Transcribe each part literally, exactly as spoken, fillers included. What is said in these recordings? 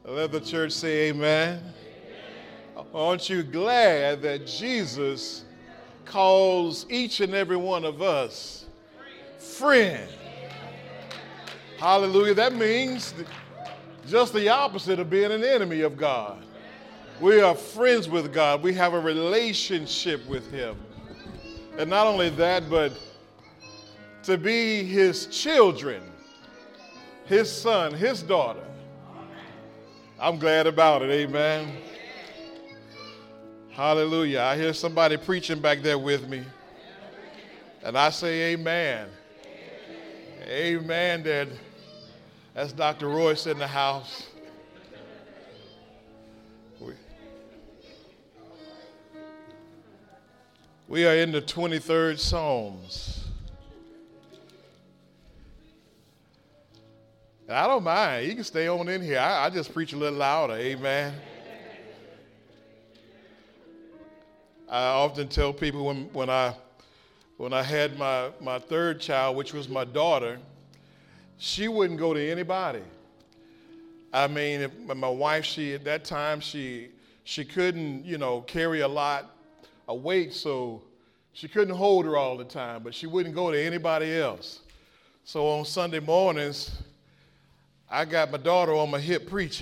Let the church say amen. Amen. Aren't you glad that Jesus calls each and every one of us friend? Hallelujah. That means just the opposite of being an enemy of God. We are friends with God. We have a relationship with him. And not only that, but to be his children, his son, his daughter. I'm glad about it, amen. Hallelujah. I hear somebody preaching back there with me. And I say amen. Amen, Dad. That's Doctor Royce in the house. We, we are in the twenty-third Psalms. And I don't mind. You can stay on in here. I, I just preach a little louder. Amen. I often tell people when, when I when I had my, my third child, which was my daughter, she wouldn't go to anybody. I mean, if, my wife, she at that time, she she couldn't, you know, carry a lot of weight, so she couldn't hold her all the time, but she wouldn't go to anybody else. So on Sunday mornings, I got my daughter on my hip preaching.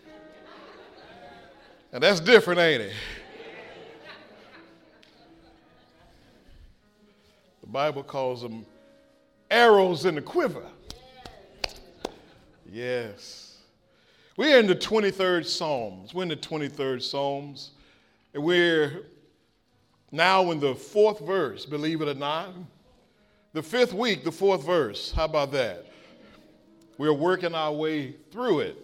And that's different, ain't it? The Bible calls them arrows in the quiver. Yes. We're in the twenty-third Psalms. We're in the twenty-third Psalms. And we're now in the fourth verse, believe it or not. The fifth week, the fourth verse. How about that? We're working our way through it.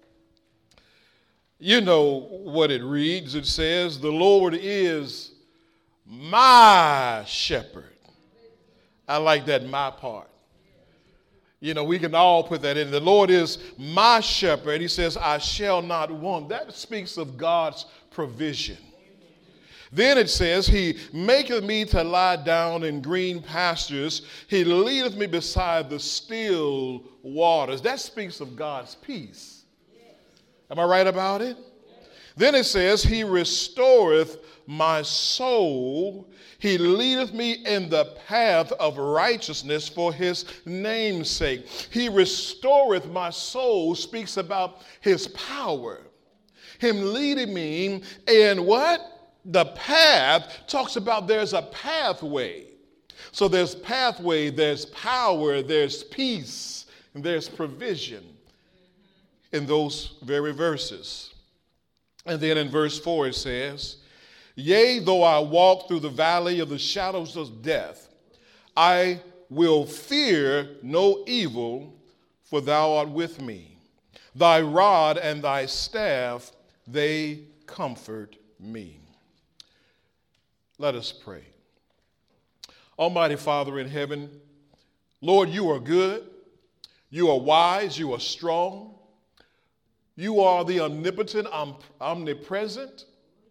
You know what it reads. It says, the Lord is my shepherd. I like that my part. You know, we can all put that in. The Lord is my shepherd. He says, I shall not want. That speaks of God's provision. Then it says, he maketh me to lie down in green pastures. He leadeth me beside the still waters. That speaks of God's peace. Am I right about it? Then it says, he restoreth my soul. He leadeth me in the path of righteousness for his name's sake. He restoreth my soul speaks about his power. Him leading me in what? The path talks about there's a pathway. So there's pathway, there's power, there's peace, and there's provision in those very verses. And then in verse four it says, yea, though I walk through the valley of the shadows of death, I will fear no evil, for thou art with me. Thy rod and thy staff, they comfort me. Let us pray. Almighty Father in heaven, Lord, you are good. You are wise. You are strong. You are the omnipotent, omnipresent,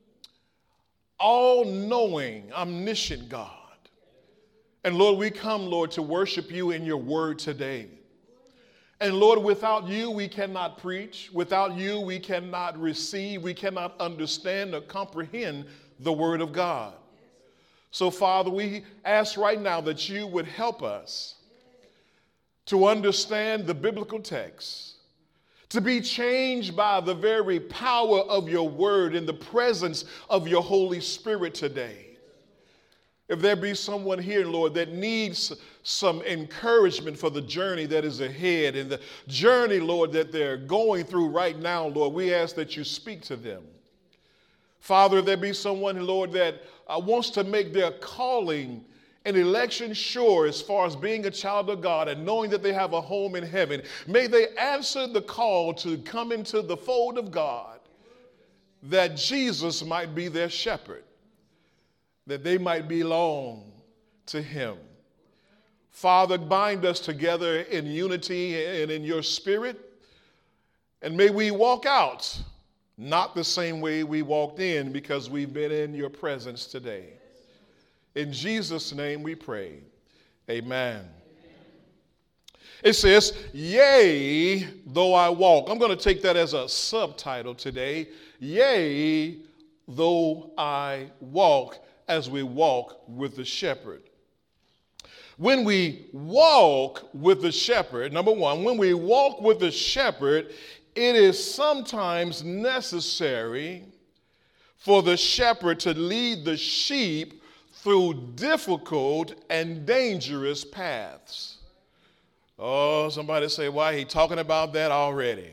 all-knowing, omniscient God. And Lord, we come, Lord, to worship you in your word today. And Lord, without you, we cannot preach. Without you, we cannot receive. We cannot understand or comprehend the word of God. So, Father, we ask right now that you would help us to understand the biblical text, to be changed by the very power of your word in the presence of your Holy Spirit today. If there be someone here, Lord, that needs some encouragement for the journey that is ahead and the journey, Lord, that they're going through right now, Lord, we ask that you speak to them. Father, if there be someone, Lord, that uh, wants to make their calling and election sure as far as being a child of God and knowing that they have a home in heaven, may they answer the call to come into the fold of God, that Jesus might be their shepherd, that they might belong to him. Father, bind us together in unity and in your spirit, and may we walk out not the same way we walked in, because we've been in your presence today. In Jesus' name we pray. Amen. It says, yea, though I walk. I'm going to take that as a subtitle today. Yea, though I walk, as we walk with the shepherd. When we walk with the shepherd, number one, when we walk with the shepherd, it is sometimes necessary for the shepherd to lead the sheep through difficult and dangerous paths. Oh, somebody say, why he talking about that already?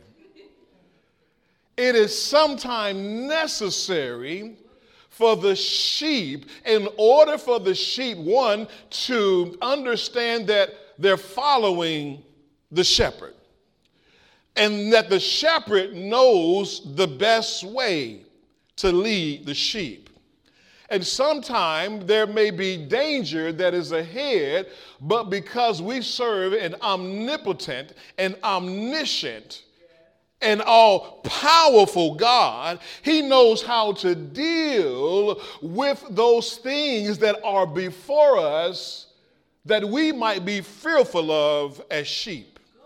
It is sometimes necessary for the sheep, in order for the sheep, one, to understand that they're following the shepherd, and that the shepherd knows the best way to lead the sheep. And sometimes there may be danger that is ahead, but because we serve an omnipotent and omniscient and all-powerful God, he knows how to deal with those things that are before us that we might be fearful of as sheep.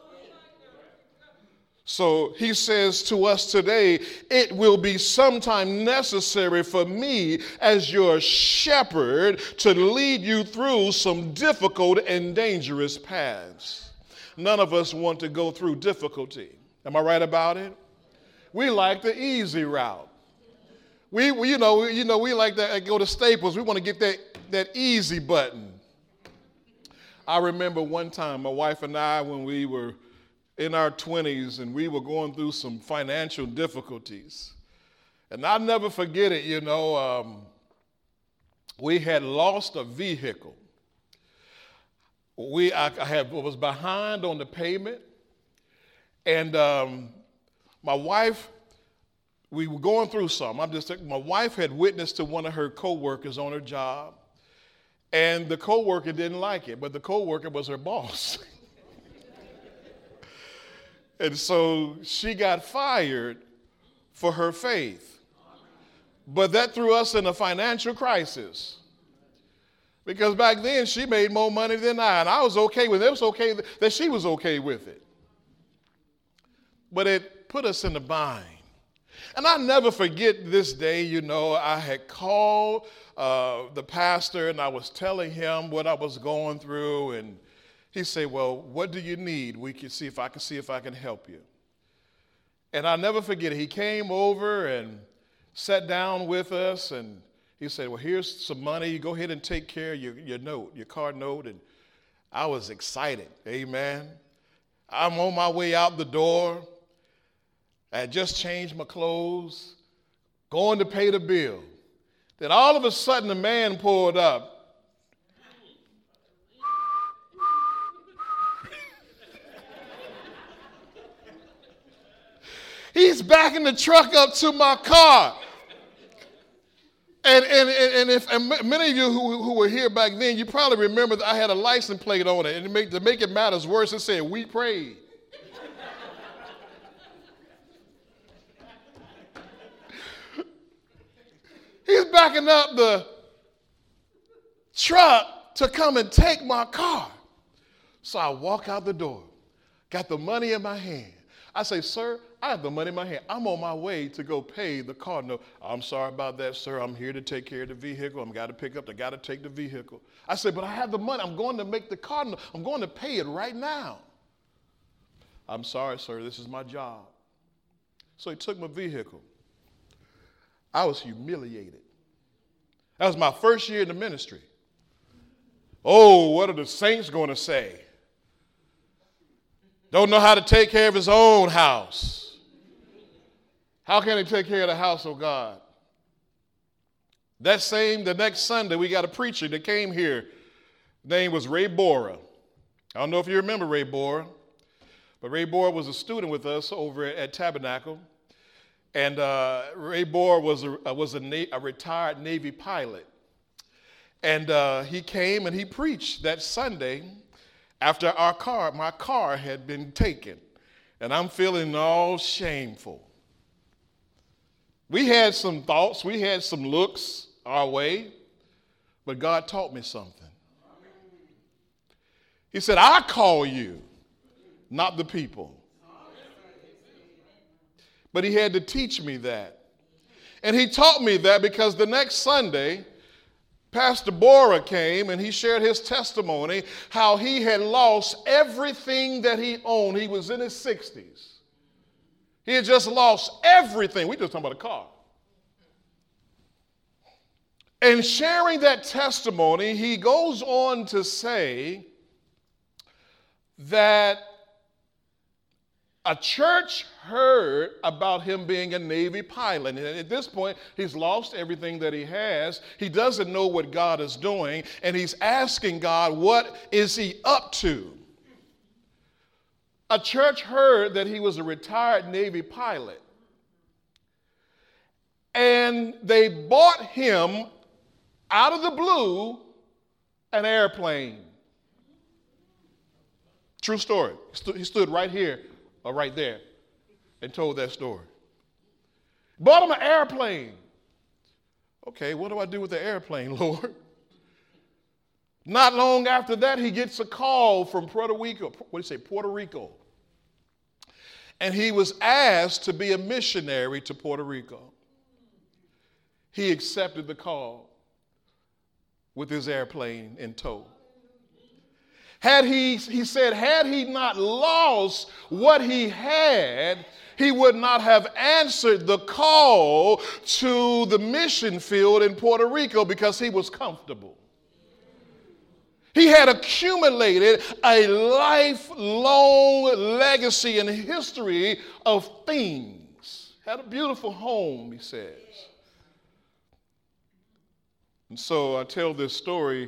So he says to us today, it will be sometime necessary for me as your shepherd to lead you through some difficult and dangerous paths. None of us want to go through difficulty. Am I right about it? We like the easy route. We, we you know, you know, we like to go to Staples. We want to get that, that easy button. I remember one time my wife and I, when we were in our twenties and we were going through some financial difficulties. And I'll never forget it, you know, um, we had lost a vehicle. We, I, I had, was behind on the payment. And um, my wife, we were going through something. I'm just my wife had witnessed to one of her coworkers on her job, and the coworker didn't like it, but the coworker was her boss. And so she got fired for her faith. But that threw us in a financial crisis. Because back then she made more money than I, and I was okay with it. It was okay that she was okay with it. But it put us in a bind. And I'll never forget this day, you know, I had called uh, the pastor and I was telling him what I was going through, and he said, well, what do you need? We can see if I can see if I can help you. And I'll never forget it. He came over and sat down with us, and he said, well, here's some money. You go ahead and take care of your, your note, your car note. And I was excited. Amen. I'm on my way out the door. I had just changed my clothes, going to pay the bill. Then all of a sudden, the man pulled up. He's backing the truck up to my car. And, and, and, if, and many of you who, who were here back then, you probably remember that I had a license plate on it. And to make, to make it matters worse, it said, "We prayed." He's backing up the truck to come and take my car. So I walk out the door, got the money in my hand. I say, "Sir, I have the money in my hand. I'm on my way to go pay the car note." "I'm sorry about that, sir. I'm here to take care of the vehicle. I'm got to pick up, I got to take the vehicle." I said, "But I have the money. I'm going to make the car note. I'm going to pay it right now." "I'm sorry, sir. This is my job." So he took my vehicle. I was humiliated. That was my first year in the ministry. Oh, what are the saints going to say? Don't know how to take care of his own house. How can he take care of the house of God? That same, the next Sunday, we got a preacher that came here. His name was Ray Bora. I don't know if you remember Ray Bora, but Ray Bora was a student with us over at Tabernacle. And uh, Ray Bora was, a, was a, na- a retired Navy pilot. And uh, he came and he preached that Sunday after our car, my car had been taken. And I'm feeling all shameful. We had some thoughts, we had some looks our way, but God taught me something. He said, "I call you not the people. But he had to teach me that. And he taught me that because the next Sunday, Pastor Bora came and he shared his testimony how he had lost everything that he owned. He was in his sixties. He had just lost everything. We just talking about a car. And sharing that testimony, he goes on to say that a church heard about him being a Navy pilot. And at this point, he's lost everything that he has. He doesn't know what God is doing, and he's asking God, what is he up to? A church heard that he was a retired Navy pilot, and they bought him, out of the blue, an airplane. True story. He stood right here or right there and told that story. Bought him an airplane. Okay, what do I do with the airplane, Lord? Not long after that, he gets a call from Puerto Rico. What do you say, Puerto Rico? And he was asked to be a missionary to Puerto Rico. He accepted the call with his airplane in tow. Had he, he said, had he not lost what he had, he would not have answered the call to the mission field in Puerto Rico because he was comfortable. He had accumulated a lifelong legacy and history of things. Had a beautiful home, he says. And so I tell this story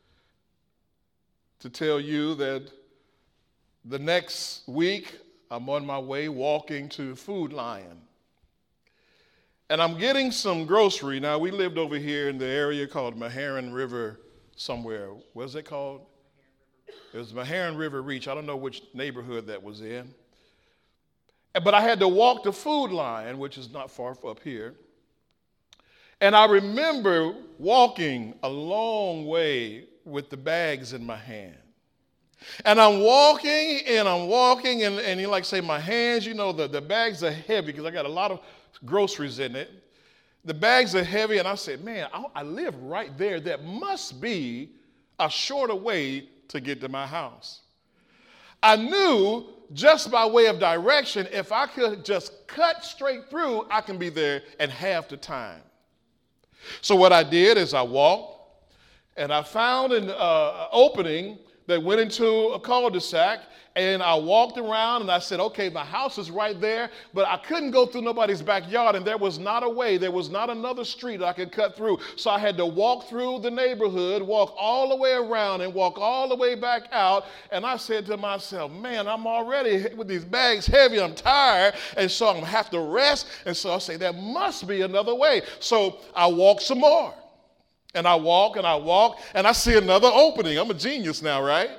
to tell you that the next week I'm on my way walking to Food Lion. And I'm getting some grocery. Now, we lived over here in the area called Meherrin River somewhere. What's it called? It was Meherrin River Reach. I don't know which neighborhood that was in. But I had to walk to Food Lion, which is not far up here. And I remember walking a long way with the bags in my hand. And I'm walking and I'm walking and, and you like say my hands, you know, the, the bags are heavy because I got a lot of groceries in it. The bags are heavy and I said, man, I, I live right there. That must be a shorter way to get to my house. I knew just by way of direction, if I could just cut straight through, I can be there in half the time. So what I did is I walked and I found an uh, opening that went into a cul-de-sac, and I walked around and I said, okay, my house is right there, but I couldn't go through nobody's backyard, and there was not a way, there was not another street I could cut through. So I had to walk through the neighborhood, walk all the way around and walk all the way back out. And I said to myself, man, I'm already with these bags heavy, I'm tired, and so I'm gonna have to rest. And so I say, there must be another way. So I walked some more. And I walk and I walk and I see another opening. I'm a genius now, right?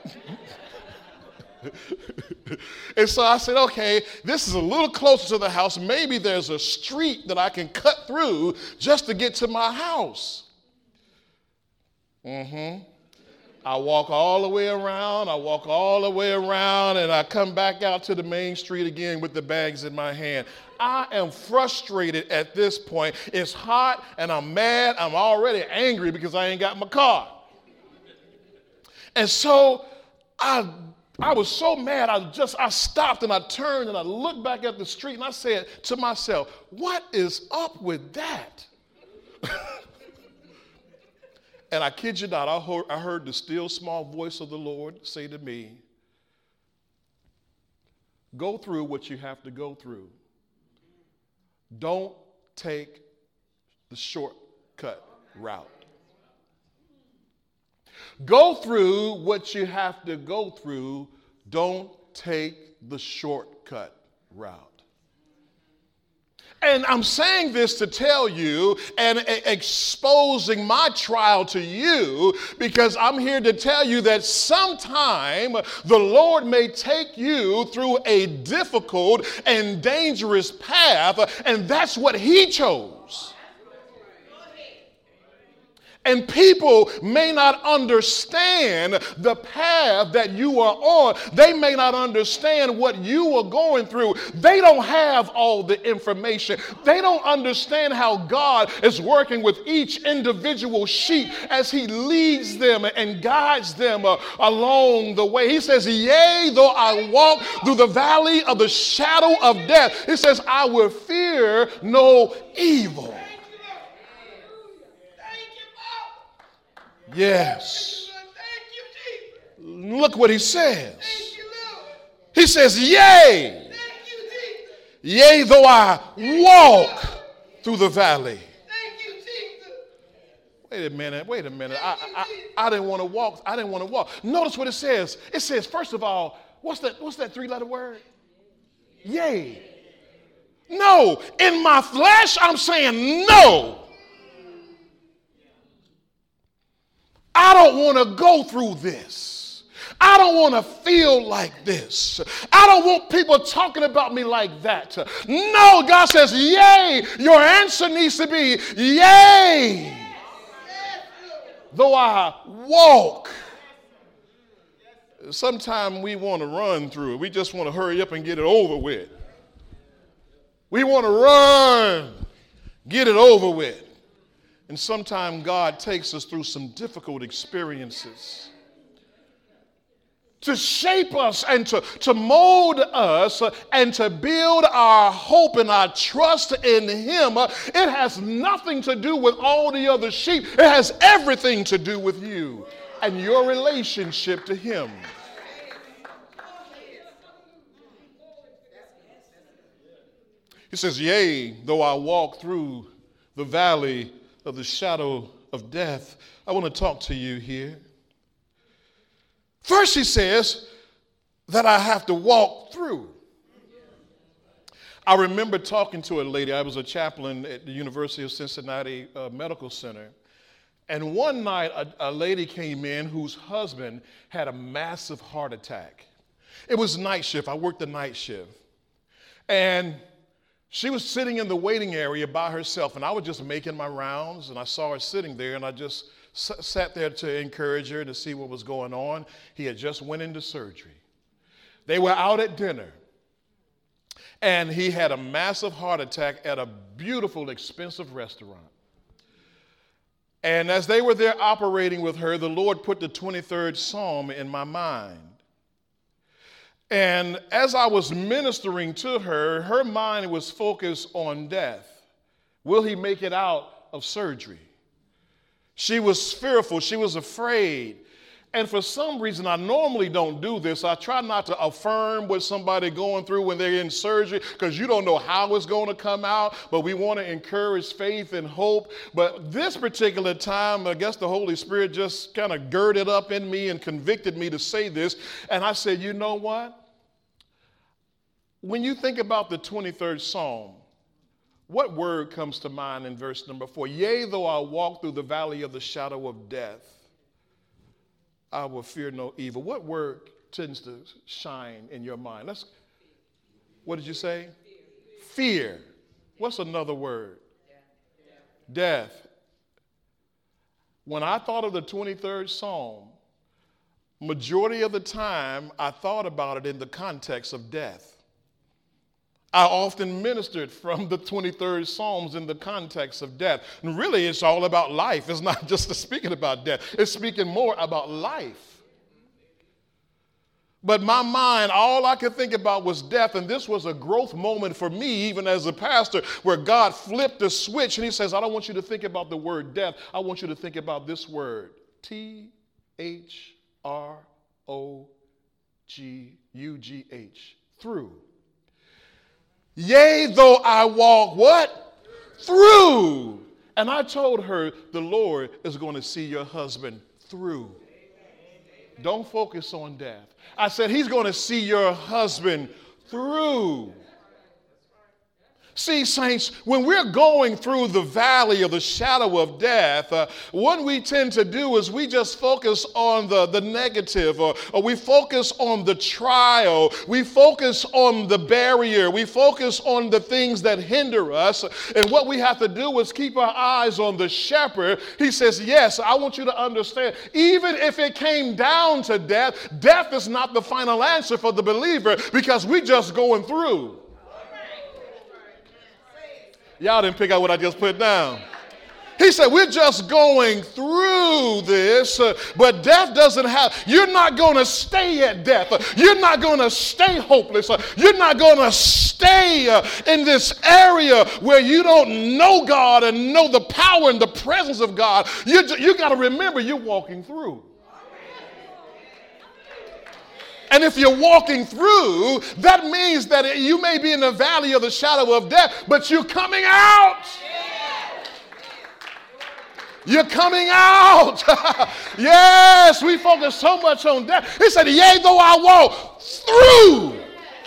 And so I said, okay, this is a little closer to the house. Maybe there's a street that I can cut through just to get to my house. Mm-hmm. I walk all the way around, I walk all the way around, and I come back out to the main street again with the bags in my hand. I am frustrated at this point. It's hot, and I'm mad. I'm already angry because I ain't got my car. And so I I was so mad, I just, I stopped and I turned and I looked back at the street and I said to myself, what is up with that? And I kid you not, I heard, I heard the still small voice of the Lord say to me, go through what you have to go through. Don't take the shortcut route. Go through what you have to go through. Don't take the shortcut route. And I'm saying this to tell you and exposing my trial to you because I'm here to tell you that sometime the Lord may take you through a difficult and dangerous path, and that's what He chose. And people may not understand the path that you are on. They may not understand what you are going through. They don't have all the information. They don't understand how God is working with each individual sheep as he leads them and guides them uh, along the way. He says, yea, though I walk through the valley of the shadow of death, he says, I will fear no evil. Yes. Look what he says. He says, yea, yea, though I walk through the valley. Wait a minute, wait a minute. I, I, I didn't want to walk. I didn't want to walk. Notice what it says. It says, first of all, what's that, what's that three-letter word? Yea. No. In my flesh, I'm saying no. I don't want to go through this. I don't want to feel like this. I don't want people talking about me like that. No, God says, yea. Your answer needs to be, yea. Though I walk. Sometimes we want to run through it. We just want to hurry up and get it over with. We want to run, get it over with. And sometimes God takes us through some difficult experiences to shape us and to, to mold us and to build our hope and our trust in him. It has nothing to do with all the other sheep. It has everything to do with you and your relationship to him. He says, yea, though I walk through the valley of the shadow of death. I want to talk to you here. First, he says that I have to walk through. I remember talking to a lady. I was a chaplain at the University of Cincinnati uh, Medical Center. And one night, a, a lady came in whose husband had a massive heart attack. It was night shift. I worked the night shift. And she was sitting in the waiting area by herself, and I was just making my rounds, and I saw her sitting there, and I just s- sat there to encourage her to see what was going on. He had just went into surgery. They were out at dinner, and he had a massive heart attack at a beautiful, expensive restaurant. And as they were there operating with her, the Lord put the twenty-third Psalm in my mind. And as I was ministering to her, her mind was focused on death. Will he make it out of surgery? She was fearful. She was afraid. And for some reason, I normally don't do this. I try not to affirm what somebody going through when they're in surgery because you don't know how it's going to come out, but we want to encourage faith and hope. But this particular time, I guess the Holy Spirit just kind of girded up in me and convicted me to say this. And I said, you know what? When you think about the twenty-third Psalm, what word comes to mind in verse number four? Yea, though I walk through the valley of the shadow of death, I will fear no evil. What word tends to shine in your mind? Let's, what did you say? Fear. Fear. What's another word? Death. Death. When I thought of the twenty-third Psalm, majority of the time I thought about it in the context of death. I often ministered from the twenty-third Psalms in the context of death. And really, it's all about life. It's not just speaking about death. It's speaking more about life. But my mind, all I could think about was death. And this was a growth moment for me, even as a pastor, where God flipped the switch. And he says, I don't want you to think about the word death. I want you to think about this word, T H R O G U G H, through. Yea, though I walk what? Through. And I told her the Lord is going to see your husband through. Don't focus on death. I said he's going to see your husband through. See, saints, when we're going through the valley of the shadow of death, uh, what we tend to do is we just focus on the, the negative, or, or we focus on the trial, we focus on the barrier, we focus on the things that hinder us. And what we have to do is keep our eyes on the shepherd. He says, yes, I want you to understand, even if it came down to death, death is not the final answer for the believer, because we're just going through. Y'all didn't pick out what I just put down. He said, we're just going through this, uh, but death doesn't have, you're not going to stay at death. Uh, you're not going to stay hopeless. Uh, you're not going to stay uh, in this area where you don't know God and know the power and the presence of God. You, you got to remember you're walking through. And if you're walking through, that means that you may be in the valley of the shadow of death, but you're coming out. You're coming out. Yes, we focus so much on death. He said, yea, though I walk through,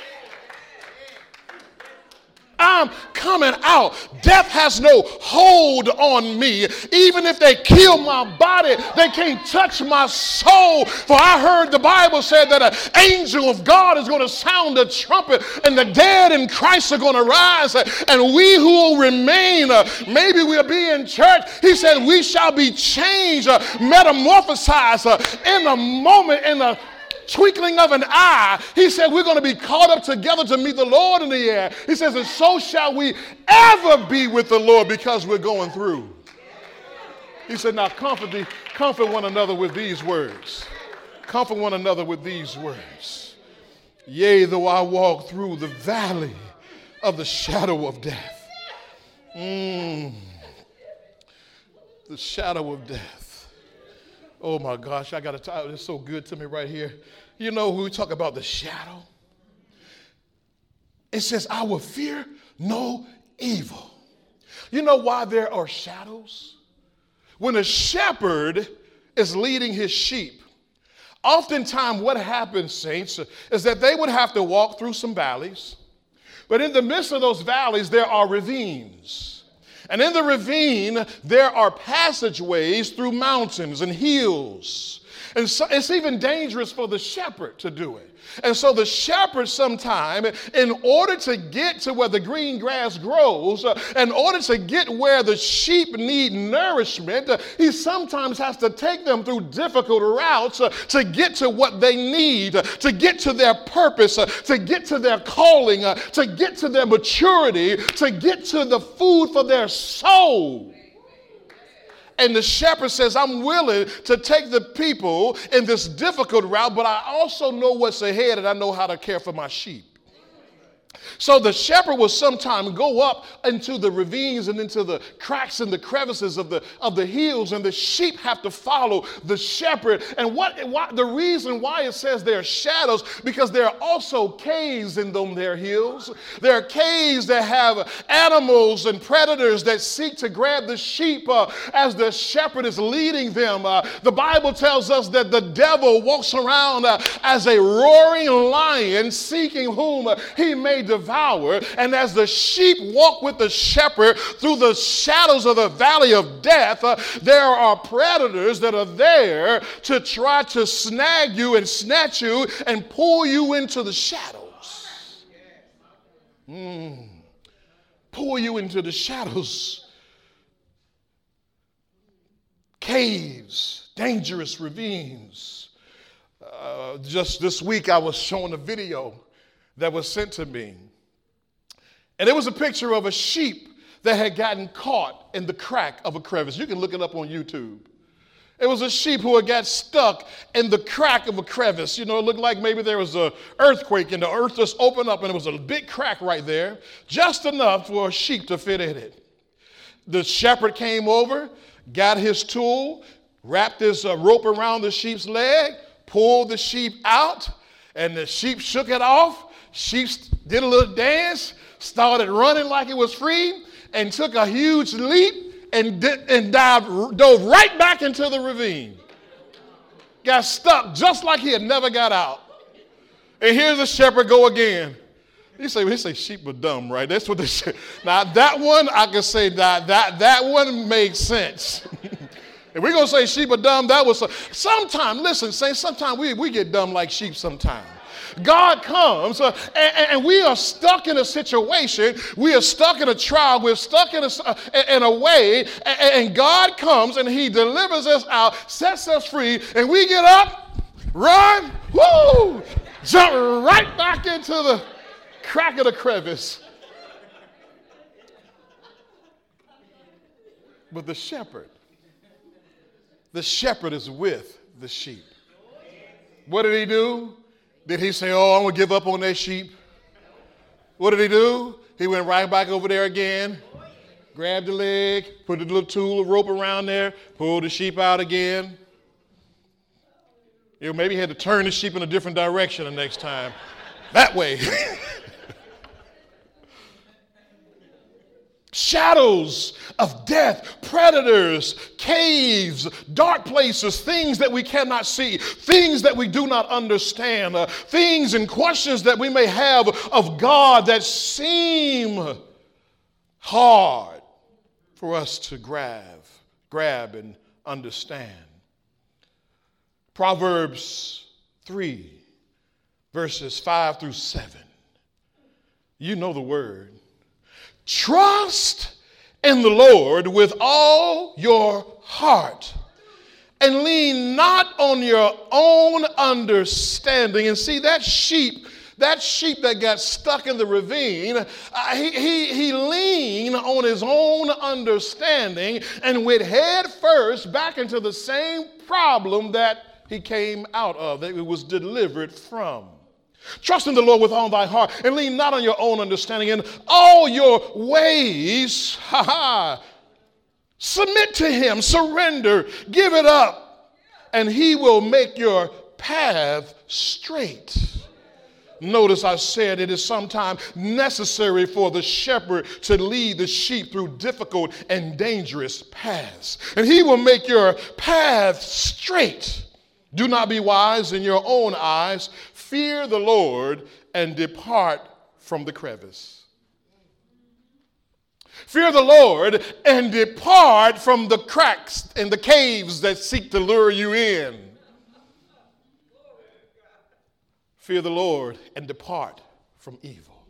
I'm coming out. Death has no hold on me. Even if they kill my body, they can't touch my soul. For I heard the Bible said that an angel of God is going to sound a trumpet, and the dead in Christ are going to rise. And we who will remain, uh, maybe we'll be in church. He said we shall be changed, uh, metamorphosized uh, in a moment, in a twinkling of an eye. He said we're going to be caught up together to meet the Lord in the air. He says, and so shall we ever be with the Lord, because we're going through. He said, now comfort, the, comfort one another with these words. Comfort one another with these words. Yea, though I walk through the valley of the shadow of death. Mm. The shadow of death. Oh my gosh, I got to tell you, it's so good to me right here. You know, when we talk about the shadow, it says, I will fear no evil. You know why there are shadows? When a shepherd is leading his sheep, oftentimes what happens, saints, is that they would have to walk through some valleys. But in the midst of those valleys, there are ravines. And in the ravine, there are passageways through mountains and hills. And so it's even dangerous for the shepherd to do it. And so the shepherd sometime, in order to get to where the green grass grows, uh, in order to get where the sheep need nourishment, uh, he sometimes has to take them through difficult routes uh, to get to what they need, uh, to get to their purpose, uh, to get to their calling, uh, to get to their maturity, to get to the food for their soul. And the shepherd says, I'm willing to take the people in this difficult route, but I also know what's ahead, and I know how to care for my sheep. So the shepherd will sometimes go up into the ravines and into the cracks and the crevices of the, of the hills, and the sheep have to follow the shepherd. And what, what the reason why it says there are shadows, because there are also caves in them there hills. There are caves that have animals and predators that seek to grab the sheep uh, as the shepherd is leading them. Uh, the Bible tells us that the devil walks around uh, as a roaring lion, seeking whom uh, he may devour. And as the sheep walk with the shepherd through the shadows of the valley of death, uh, there are predators that are there to try to snag you and snatch you and pull you into the shadows. Mm. Pull you into the shadows. Caves, dangerous ravines. Uh, just this week I was shown a video that was sent to me. And it was a picture of a sheep that had gotten caught in the crack of a crevice. You can look it up on YouTube. It was a sheep who had got stuck in the crack of a crevice. You know, it looked like maybe there was an earthquake and the earth just opened up and there was a big crack right there, just enough for a sheep to fit in it. The shepherd came over, got his tool, wrapped this uh, rope around the sheep's leg, pulled the sheep out, and the sheep shook it off. Sheep did a little dance, started running like it was free, and took a huge leap and, did, and dived, dove right back into the ravine. Got stuck just like he had never got out. And here's the shepherd go again. You say, they say sheep are dumb, right? That's what they say. Now, that one, I can say that that, that one makes sense. If we're going to say sheep are dumb, that was sometimes, listen, say sometimes we, we get dumb like sheep sometimes. God comes uh, and, and we are stuck in a situation. We are stuck in a trial. We're stuck in a, uh, in a way. And, and God comes and he delivers us out, sets us free, and we get up, run, woo, jump right back into the crack of the crevice. But the shepherd, the shepherd is with the sheep. What did he do? Did he say, oh, I'm going to give up on that sheep? What did he do? He went right back over there again, grabbed the leg, put a little tool of rope around there, pulled the sheep out again. You know, maybe he had to turn the sheep in a different direction the next time. That way. Shadows of death, predators, caves, dark places, things that we cannot see, things that we do not understand, uh, things and questions that we may have of God that seem hard for us to grab, grab and understand. Proverbs three, verses five through seven. You know the word. Trust in the Lord with all your heart and lean not on your own understanding. And see, that sheep, that sheep that got stuck in the ravine, uh, he, he, he leaned on his own understanding and went head first back into the same problem that he came out of, that it was delivered from. Trust in the Lord with all thy heart and lean not on your own understanding. In all your ways, ha ha, submit to him, surrender, give it up, and he will make your path straight. Notice I said it is sometimes necessary for the shepherd to lead the sheep through difficult and dangerous paths. And he will make your path straight. Do not be wise in your own eyes. Fear the Lord and depart from the crevice. Fear the Lord and depart from the cracks and the caves that seek to lure you in. Fear the Lord and depart from evil.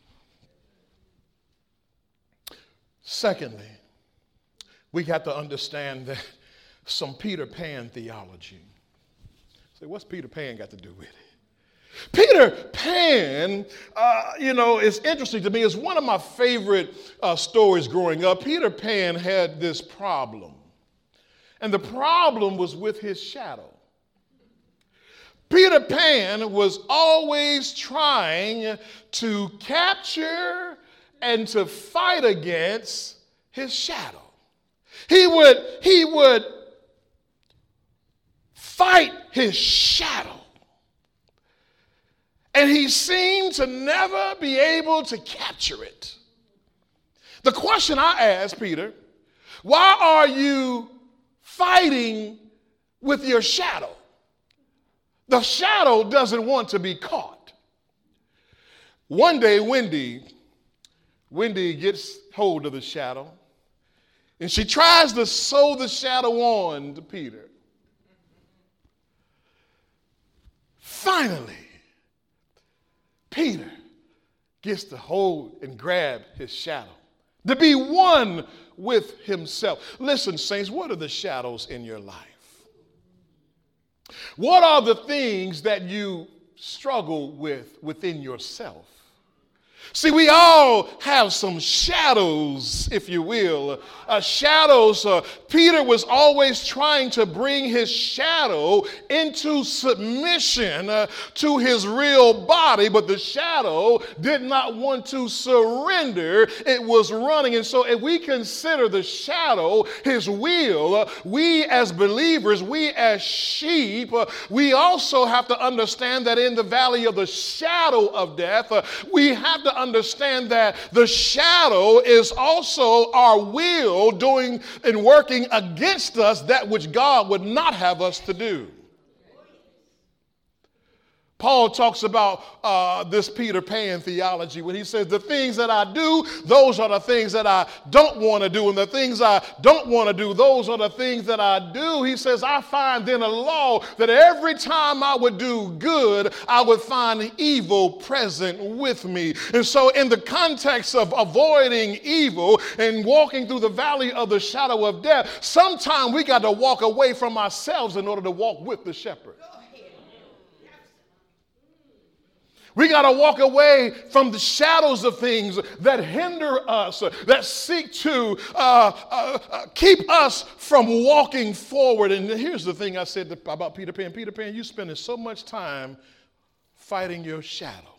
Secondly, we got to understand that some Peter Pan theology. Say, what's Peter Pan got to do with it? Peter Pan, uh, you know, is interesting to me. It's one of my favorite uh, stories growing up. Peter Pan had this problem, and the problem was with his shadow. Peter Pan was always trying to capture and to fight against his shadow. He would, he would fight his shadow. And he seemed to never be able to capture it. The question I asked Peter, why are you fighting with your shadow? The shadow doesn't want to be caught. One day, Wendy, Wendy gets hold of the shadow, and she tries to sew the shadow on to Peter. Finally, Peter gets to hold and grab his shadow, to be one with himself. Listen, saints, what are the shadows in your life? What are the things that you struggle with within yourself? See, we all have some shadows, if you will. Uh, shadows. Uh, Peter was always trying to bring his shadow into submission uh, to his real body, but the shadow did not want to surrender. It was running. And so if we consider the shadow his will, uh, we as believers, we as sheep, uh, we also have to understand that in the valley of the shadow of death, uh, we have to understand that the shadow is also our will doing and working against us that which God would not have us to do. Paul talks about uh, this Peter Pan theology when he says the things that I do, those are the things that I don't want to do. And the things I don't want to do, those are the things that I do. He says, I find then a law that every time I would do good, I would find evil present with me. And so in the context of avoiding evil and walking through the valley of the shadow of death, sometimes we got to walk away from ourselves in order to walk with the shepherd. We got to walk away from the shadows of things that hinder us, that seek to uh, uh, uh, keep us from walking forward. And here's the thing I said about Peter Pan. Peter Pan, you're spending so much time fighting your shadow.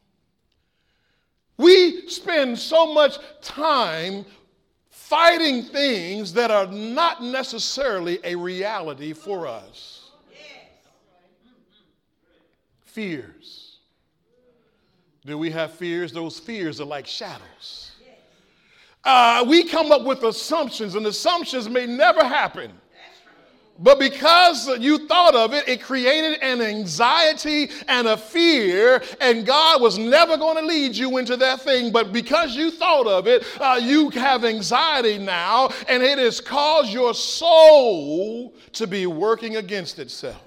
We spend so much time fighting things that are not necessarily a reality for us. Fears. Do we have fears? Those fears are like shadows. Uh, we come up with assumptions, and assumptions may never happen. But because you thought of it, it created an anxiety and a fear, and God was never going to lead you into that thing. But because you thought of it, uh, you have anxiety now, and it has caused your soul to be working against itself.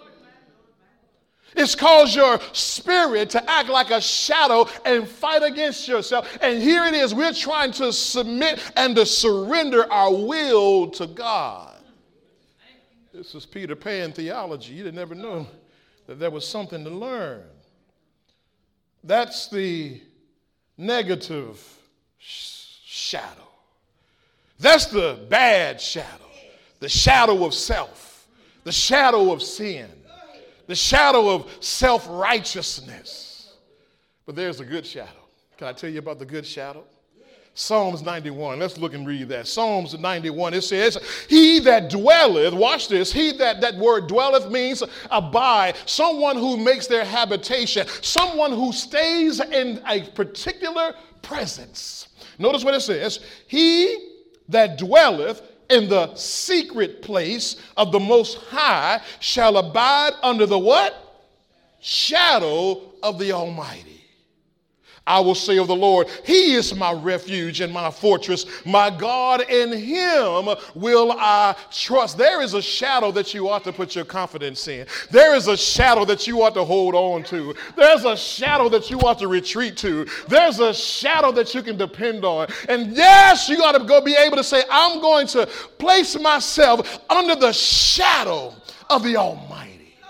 It's caused your spirit to act like a shadow and fight against yourself. And here it is. We're trying to submit and to surrender our will to God. This is Peter Pan theology. You didn't never know that there was something to learn. That's the negative sh- shadow. That's the bad shadow. The shadow of self. The shadow of sin. The shadow of self-righteousness. But there's a good shadow. Can I tell you about the good shadow? Psalms ninety-one. Let's look and read that. Psalms ninety-one. It says, he that dwelleth, watch this, he that, that word dwelleth means abide, someone who makes their habitation, someone who stays in a particular presence. Notice what it says. He that dwelleth in the secret place of the Most High shall abide under the what? Shadow of the Almighty. I will say of the Lord, he is my refuge and my fortress, my God, in him will I trust. There is a shadow that you ought to put your confidence in. There is a shadow that you ought to hold on to. There's a shadow that you ought to retreat to. There's a shadow that you can depend on. And yes, you ought to go be able to say, I'm going to place myself under the shadow of the Almighty.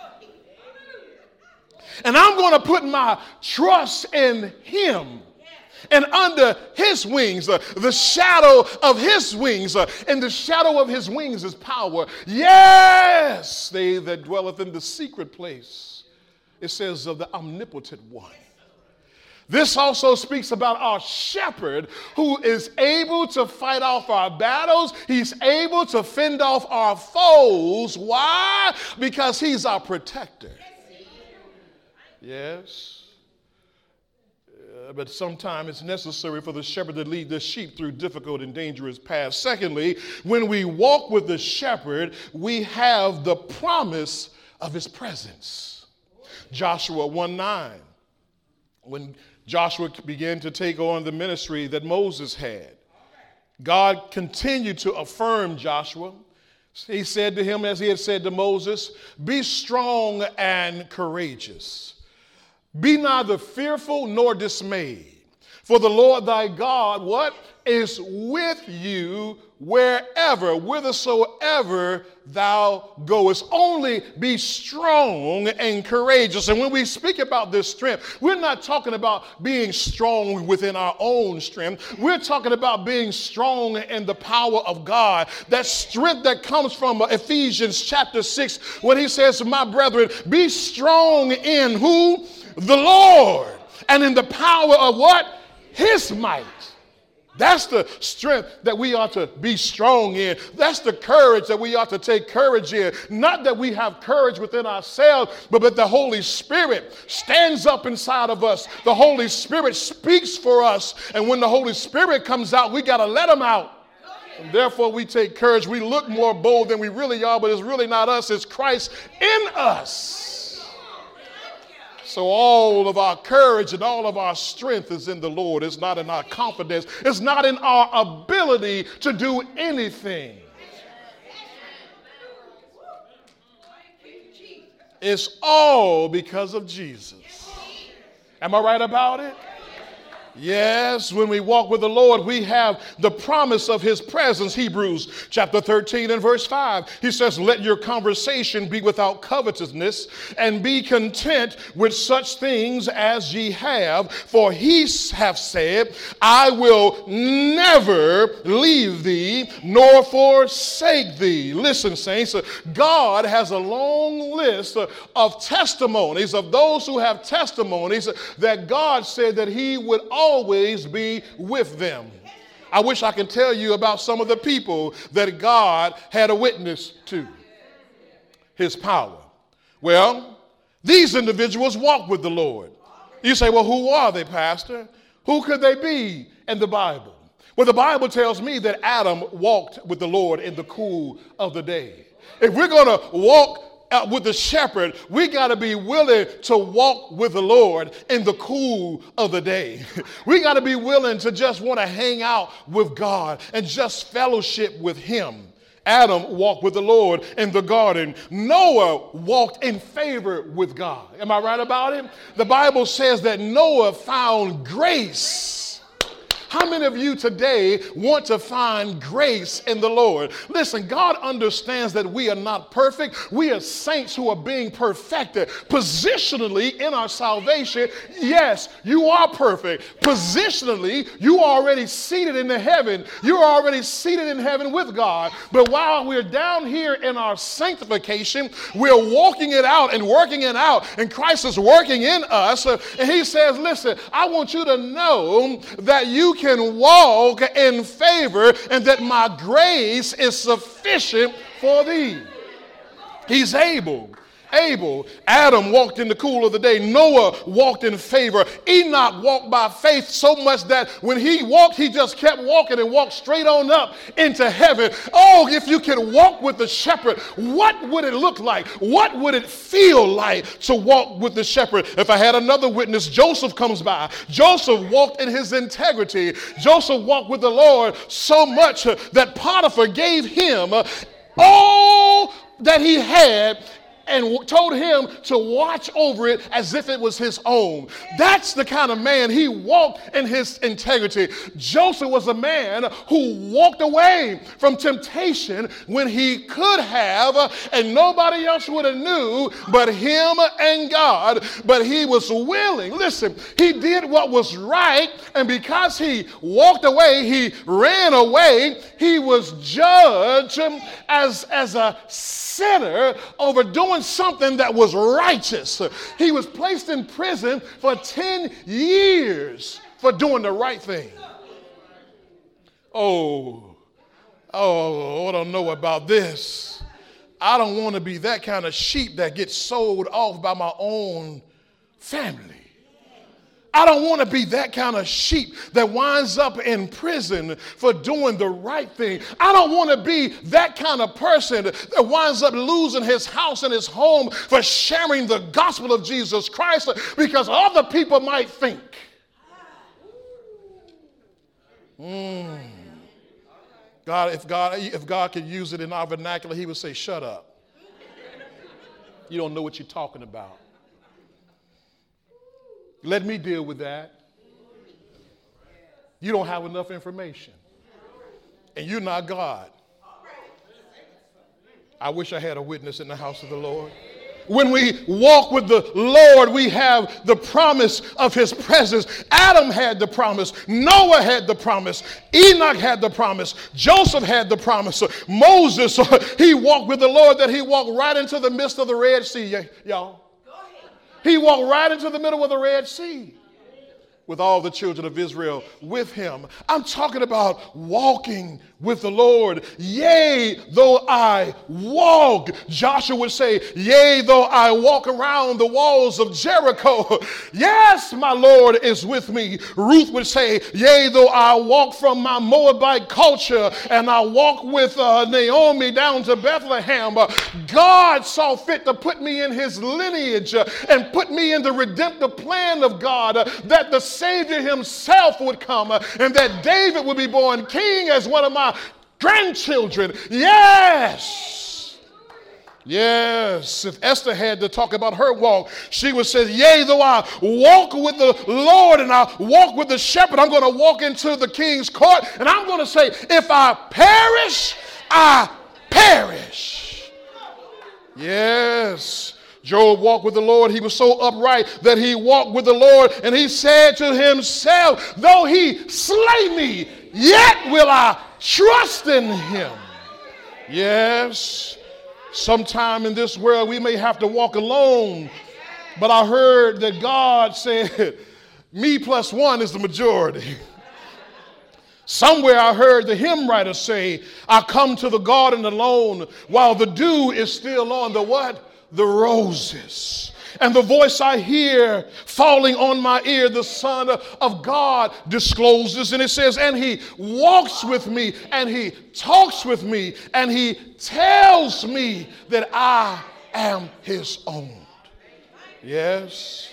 And I'm going to put my trust in him. And under his wings, uh, the shadow of his wings, uh, and the shadow of his wings is power. Yes, they that dwelleth in the secret place. It says of the omnipotent one. This also speaks about our shepherd who is able to fight off our battles. He's able to fend off our foes. Why? Because he's our protector. Yes, uh, but sometimes it's necessary for the shepherd to lead the sheep through difficult and dangerous paths. Secondly, when we walk with the shepherd, we have the promise of his presence. Joshua one nine, when Joshua began to take on the ministry that Moses had, God continued to affirm Joshua. He said to him, as he had said to Moses, be strong and courageous. Be neither fearful nor dismayed, for the Lord thy God, what? Is with you wherever, whithersoever thou goest. Only be strong and courageous. And when we speak about this strength, we're not talking about being strong within our own strength. We're talking about being strong in the power of God. That strength that comes from Ephesians chapter six, when he says, my brethren, be strong in who? The Lord. And in the power of what? His might. That's the strength that we ought to be strong in. That's the courage that we ought to take courage in. Not that we have courage within ourselves, but that the Holy Spirit stands up inside of us. The Holy Spirit speaks for us. And when the Holy Spirit comes out, we got to let him out. And therefore, we take courage. We look more bold than we really are, but it's really not us. It's Christ in us. So all of our courage and all of our strength is in the Lord. It's not in our confidence. It's not in our ability to do anything. It's all because of Jesus. Am I right about it? Yes, when we walk with the Lord, we have the promise of his presence. Hebrews chapter thirteen and verse five. He says, let your conversation be without covetousness, and be content with such things as ye have. For he hath said, I will never leave thee nor forsake thee. Listen, saints, God has a long list of testimonies of those who have testimonies that God said that he would always always be with them. I wish I could tell you about some of the people that God had a witness to his power. Well, these individuals walk with the Lord. You say, well, who are they, Pastor? Who could they be in the Bible? Well, the Bible tells me that Adam walked with the Lord in the cool of the day. If we're going to walk Uh, with the shepherd, we got to be willing to walk with the Lord in the cool of the day. We got to be willing to just want to hang out with God and just fellowship with him. Adam walked with the Lord in the garden. Noah walked in favor with God. Am I right about it? The Bible says that Noah found grace. How many of you today want to find grace in the Lord? Listen, God understands that we are not perfect. We are saints who are being perfected. Positionally in our salvation, yes, you are perfect. Positionally, you are already seated in the heaven. You're already seated in heaven with God. But while we're down here in our sanctification, we're walking it out and working it out. And Christ is working in us. And he says, listen, I want you to know that you can can walk in favor and that my grace is sufficient for thee. He's able. Abel, Adam walked in the cool of the day. Noah walked in favor. Enoch walked by faith so much that when he walked, he just kept walking and walked straight on up into heaven. Oh, if you could walk with the shepherd, what would it look like? What would it feel like to walk with the shepherd? If I had another witness, Joseph comes by. Joseph walked in his integrity. Joseph walked with the Lord so much that Potiphar gave him all that he had and told him to watch over it as if it was his own. That's the kind of man. He walked in his integrity. Joseph was a man who walked away from temptation when he could have, and nobody else would have knew but him and God. But he was willing. Listen, he did what was right, and because he walked away, he ran away, he was judged as, as a sinner over doing something that was righteous. He was placed in prison for ten years for doing the right thing. Oh, oh, I don't know about this. I don't want to be that kind of sheep that gets sold off by my own family. I don't want to be that kind of sheep that winds up in prison for doing the right thing. I don't want to be that kind of person that winds up losing his house and his home for sharing the gospel of Jesus Christ because other people might think. Mm. God, if God, if God could use it in our vernacular, he would say, shut up. You don't know what you're talking about. Let me deal with that. You don't have enough information. And you're not God. I wish I had a witness in the house of the Lord. When we walk with the Lord, we have the promise of his presence. Adam had the promise. Noah had the promise. Enoch had the promise. Joseph had the promise. Moses, he walked with the Lord that he walked right into the midst of the Red Sea, y'all. He walked right into the middle of the Red Sea. with all the children of Israel with him. I'm talking about walking with the Lord. Yea, though I walk, Joshua would say, yea, though I walk around the walls of Jericho, yes, my Lord is with me. Ruth would say, yea, though I walk from my Moabite culture and I walk with uh, Naomi down to Bethlehem, uh, God saw fit to put me in his lineage uh, and put me in the redemptive plan of God, uh, that the Savior himself would come uh, and that David would be born king as one of my grandchildren. Yes. Yes. If Esther had to talk about her walk, she would say, yea, though I walk with the Lord and I walk with the shepherd, I'm going to walk into the king's court and I'm going to say, if I perish, I perish. Yes. Job walked with the Lord. He was so upright that he walked with the Lord, and he said to himself, though he slay me, yet will I trust in him. Yes, sometime in this world we may have to walk alone, but I heard that God said, me plus one is the majority. Somewhere I heard the hymn writer say, I come to the garden alone while the dew is still on the what? The roses. And the voice I hear falling on my ear, the Son of God discloses, and it says, and he walks with me, and he talks with me, and he tells me that I am his own. Yes.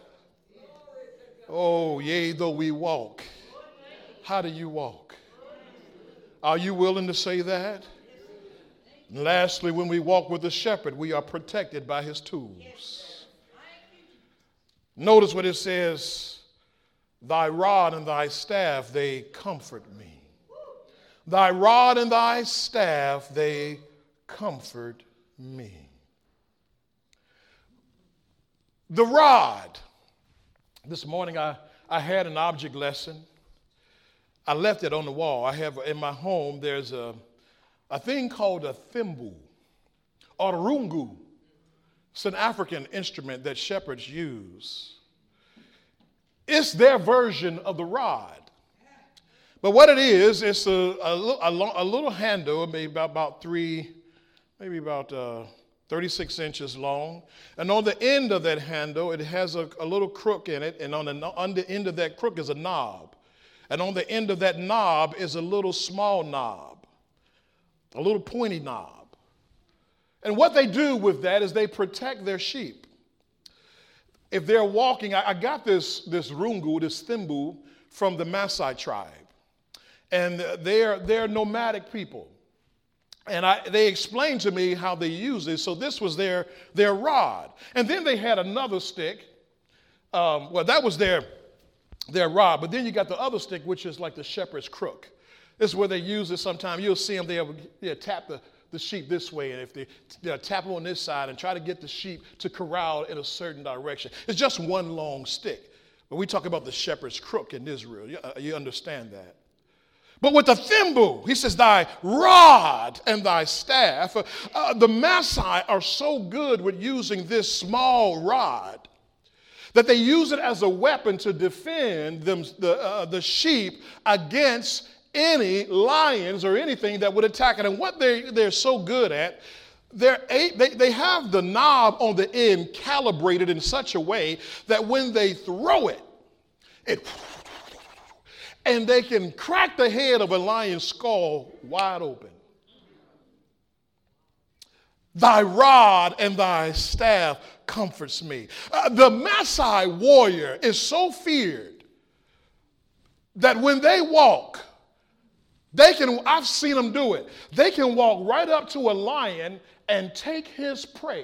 Oh, yea, though we walk. How do you walk? Are you willing to say that? And lastly, when we walk with the shepherd, we are protected by his tools. Notice what it says, thy rod and thy staff, they comfort me. Thy rod and thy staff, they comfort me. The rod. This morning I, I had an object lesson. I left it on the wall. I have in my home, there's a A thing called a thimble or a rungu. It's an African instrument that shepherds use. It's their version of the rod. But what it is, it's a, a, a, a little handle, maybe about, about three, maybe about uh, thirty-six inches long. And on the end of that handle, it has a, a little crook in it. And on the, on the end of that crook is a knob. And on the end of that knob is a little small knob. A little pointy knob. And what they do with that is they protect their sheep. If they're walking, I, I got this, this rungu, this thimble, from the Maasai tribe. And they're, they're nomadic people. And I, they explained to me how they use it. So this was their, their rod. And then they had another stick. Um, well, that was their, their rod. But then you got the other stick, which is like the shepherd's crook. This is where they use it sometimes. You'll see them, they'll, they'll tap the, the sheep this way, and if they they'll tap them on this side and try to get the sheep to corral in a certain direction. It's just one long stick. But we talk about the shepherd's crook in Israel. You, uh, you understand that. But with the thimble, he says, thy rod and thy staff. Uh, the Maasai are so good with using this small rod that they use it as a weapon to defend them, the, uh, the sheep against any lions or anything that would attack it. And what they, they're so good at, they're eight, they, they have the knob on the end calibrated in such a way that when they throw it, it and they can crack the head of a lion's skull wide open. Thy rod and thy staff comforts me. Uh, the Maasai warrior is so feared that when they walk, They can, I've seen them do it. They can walk right up to a lion and take his prey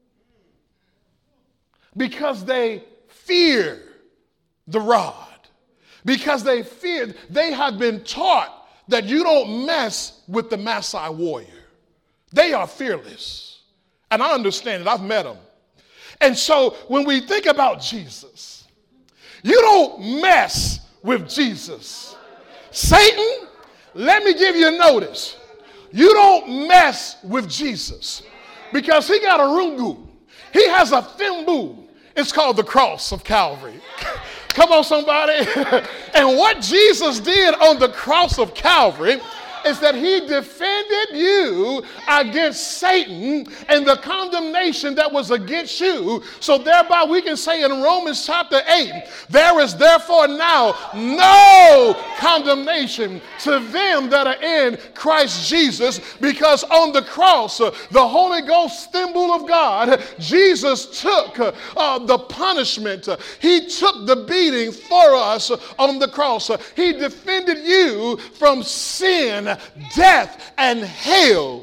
because they fear the rod. Because they fear, they have been taught that you don't mess with the Maasai warrior. They are fearless. And I understand it. I've met them. And so when we think about Jesus, you don't mess with Jesus. Satan, let me give you a notice. You don't mess with Jesus because he got a rungu. He has a thimble. It's called the cross of Calvary. Come on, somebody. And what Jesus did on the cross of Calvary is that he defended you against Satan and the condemnation that was against you. So thereby we can say in Romans chapter eight, there is therefore now no condemnation to them that are in Christ Jesus, because on the cross, uh, the Holy Ghost symbol of God, Jesus took uh, uh, the punishment. Uh, he took the beating for us uh, on the cross. Uh, he defended you from sin, death, and hell.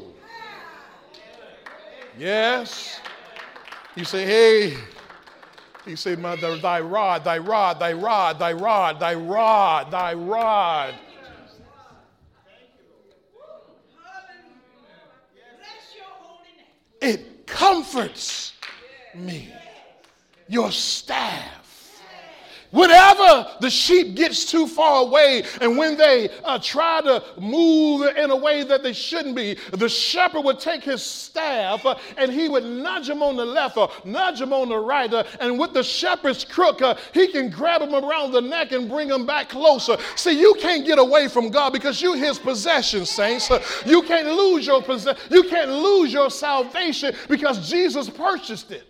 Yes. You say, hey, he said, mother, thy rod, thy rod, thy rod, thy rod, thy rod, thy rod. It comforts me. Your staff. Whenever the sheep gets too far away, and when they uh, try to move in a way that they shouldn't be, the shepherd would take his staff uh, and he would nudge them on the left or nudge them on the right. Uh, and with the shepherd's crook, uh, he can grab them around the neck and bring them back closer. See, you can't get away from God because you're his possession, saints. Uh, you can't lose your possession. You can't lose your salvation because Jesus purchased it.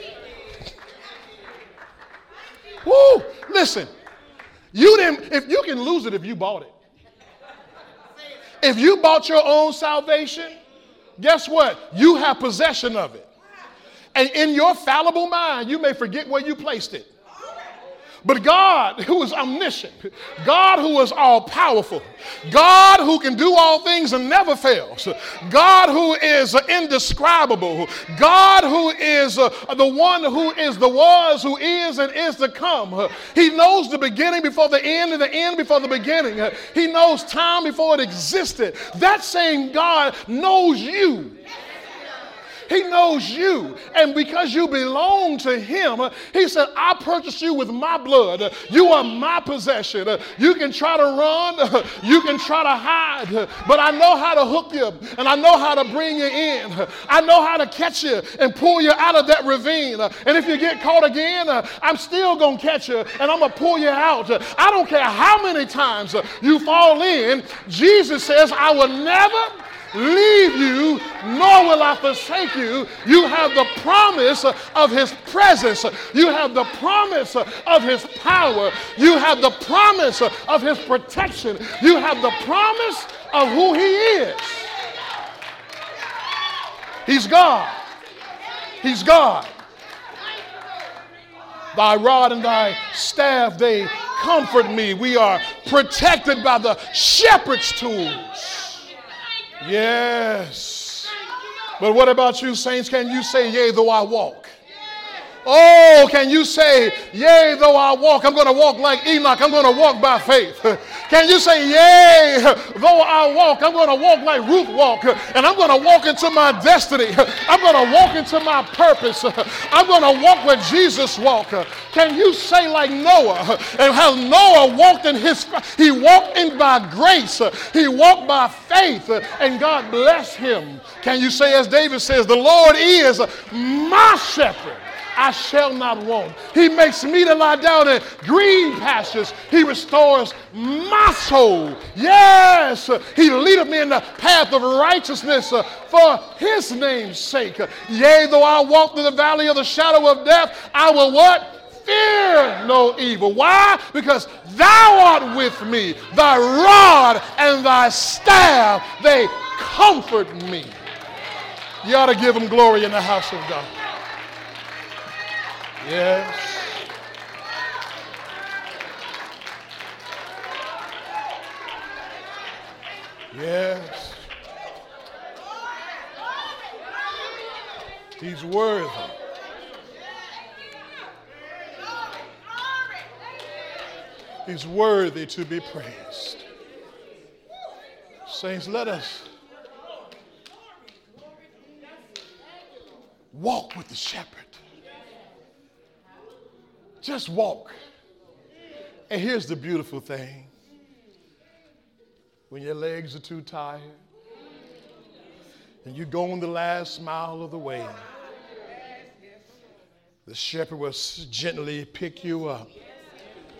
Woo! Listen, you didn't. If you can lose it if you bought it. If you bought your own salvation, guess what? You have possession of it. And in your fallible mind, you may forget where you placed it. But God, who is omniscient, God who is all powerful, God who can do all things and never fails, God who is indescribable, God who is uh, the one who is the was, who is and is to come. He knows the beginning before the end and the end before the beginning. He knows time before it existed. That same God knows you. He knows you, and because you belong to him, he said, I purchased you with my blood. You are my possession. You can try to run, you can try to hide, but I know how to hook you, and I know how to bring you in. I know how to catch you and pull you out of that ravine. And if you get caught again, I'm still going to catch you, and I'm going to pull you out. I don't care how many times you fall in. Jesus says, I will never leave you, nor will I forsake you. You have the promise of his presence. You have the promise of his power. You have the promise of his protection. You have the promise of who he is. He's God. He's God. Thy rod and thy staff, they comfort me. We are protected by the shepherd's tools. Yes. But what about you, saints? Can you say, yea, though I walk? Oh, can you say, yea, though I walk? I'm going to walk like Enoch. I'm going to walk by faith. Can you say, yea, though I walk? I'm going to walk like Ruth walked. And I'm going to walk into my destiny. I'm going to walk into my purpose. I'm going to walk where Jesus walked. Can you say like Noah? And how Noah walked in his, he walked in by grace. He walked by faith. And God blessed him. Can you say, as David says, the Lord is my shepherd, I shall not want. He makes me to lie down in green pastures. He restores my soul. Yes, he leadeth me in the path of righteousness for his name's sake. Yea, though I walk through the valley of the shadow of death, I will what? Fear no evil. Why? Because thou art with me. Thy rod and thy staff, they comfort me. You ought to give him glory in the house of God. Yes. Yes. He's worthy. He's worthy to be praised. Saints, let us walk with the shepherd. Just walk. And here's the beautiful thing. When your legs are too tired and you're going the last mile of the way, the shepherd will gently pick you up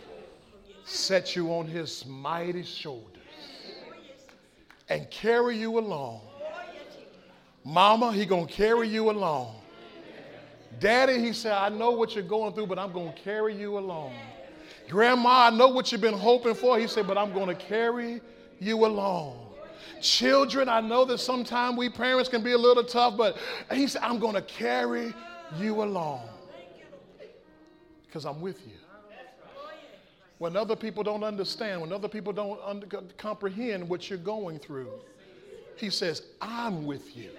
set you on his mighty shoulders and carry you along. Mama, he gonna carry you along. Daddy, he said, I know what you're going through, but I'm gonna carry you along. Grandma, I know what you've been hoping for. He said, but I'm gonna carry you along. Children, I know that sometimes we parents can be a little tough, but he said, I'm gonna carry you along because I'm with you. When other people don't understand, when other people don't under, comprehend what you're going through, he says, I'm with you.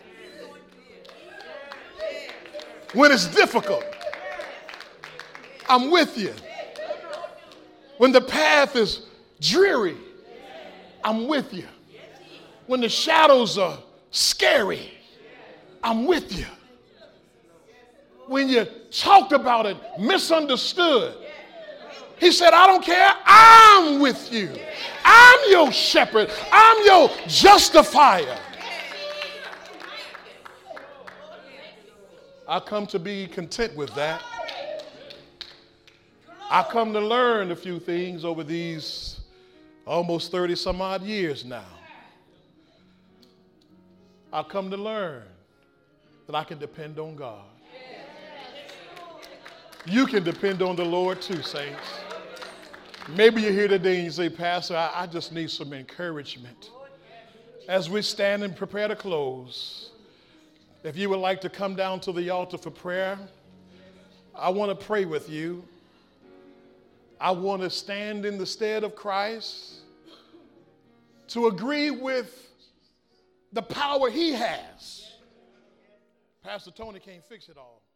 When it's difficult, I'm with you. When the path is dreary, I'm with you. When the shadows are scary, I'm with you. When you talked about it, misunderstood, he said, I don't care, I'm with you. I'm your shepherd. I'm your justifier. I come to be content with that. I come to learn a few things over these almost thirty some odd years now. I come to learn that I can depend on God. You can depend on the Lord too, saints. Maybe you're here today and you say, Pastor, I, I just need some encouragement. As we stand and prepare to close, if you would like to come down to the altar for prayer, I want to pray with you. I want to stand in the stead of Christ to agree with the power he has. Pastor Tony can't fix it all.